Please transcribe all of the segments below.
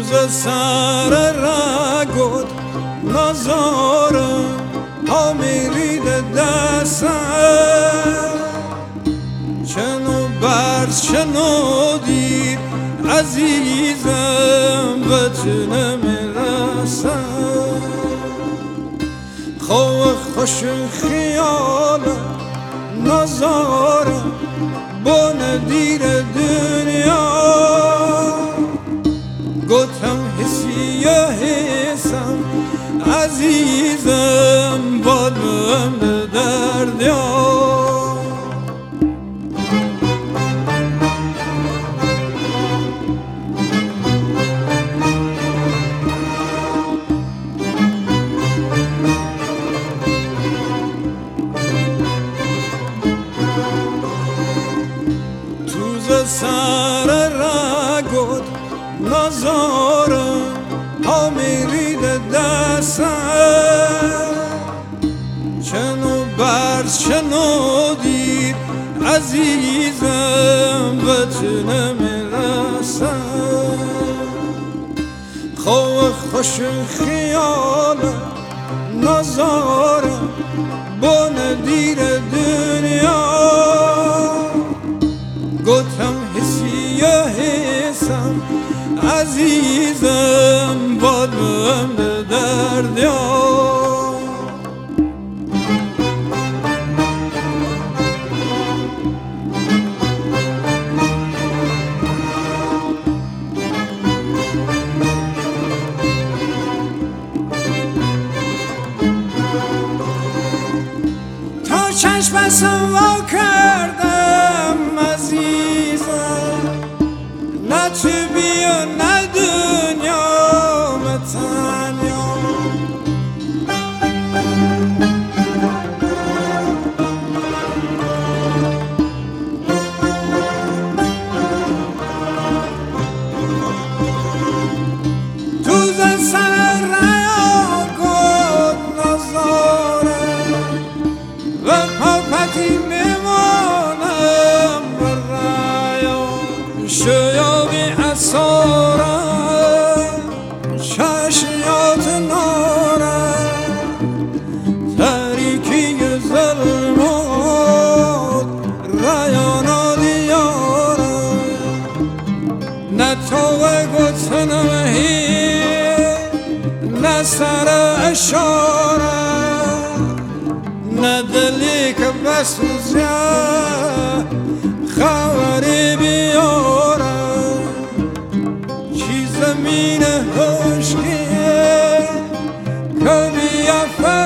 سر رگود نزارم ها میریده دستم چنو برز چنو دیر عزیزم به تو نمیرسم خواه خوش خیال نزارم با ندیر دنیا گفتم حسی حسم عزیزم بالم دردیا سر رگود نزارم ها میریده دستم چنو برز چنو دیر عزیزم به تو نمیرسم خواه خوش خیال نزارم با ندیر دنیا گفتم حسی حسم عزیزم بالم دردیا تا چشمم وا کردم عزیزم نه تو بیا نه دنیا متنیا تو سر ریا کن نزاره و پاپتی میمانم برایا شیابی اصارم چشیات نارم تاریکی ظلمات ریانا دیارم نه توه گتنم هی نه سر اشارم نه دلی که بسوزه خبری بیارم چی زمین خشکیه که بیا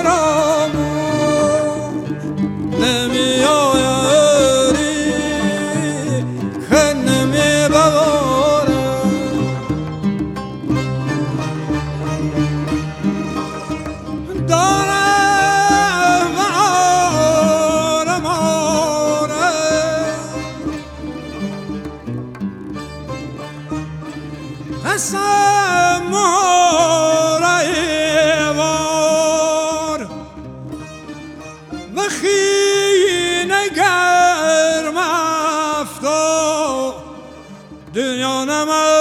فراموش نمی آیاری که نمی ببارم دارم آرم قسم رایوار بخی نگرم افتا دنیا نمه